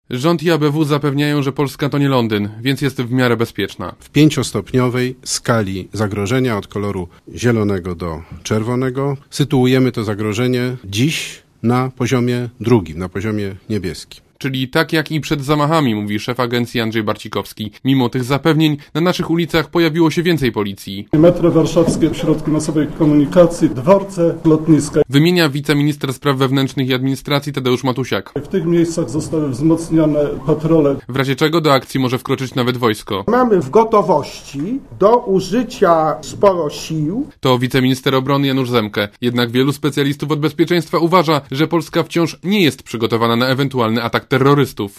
Rząd i ABW zapewniają, że Polska to nie Londyn, więc jest w miarę bezpieczna. W 5-stopniowej skali zagrożenia od koloru zielonego do czerwonego sytuujemy to zagrożenie dziś na poziomie drugim, na poziomie niebieskim. Czyli tak jak i przed zamachami, mówi szef agencji Andrzej Barcikowski. Mimo tych zapewnień na naszych ulicach pojawiło się więcej policji. Metro warszawskie, środki masowej komunikacji, dworce, lotniska. Wymienia wiceminister spraw wewnętrznych i administracji Tadeusz Matusiak. W tych miejscach zostały wzmocnione patrole. W razie czego do akcji może wkroczyć nawet wojsko. Mamy w gotowości do użycia sporo sił. To wiceminister obrony Janusz Zemke. Jednak wielu specjalistów od bezpieczeństwa uważa, że Polska wciąż nie jest przygotowana na ewentualny atak terrorystów.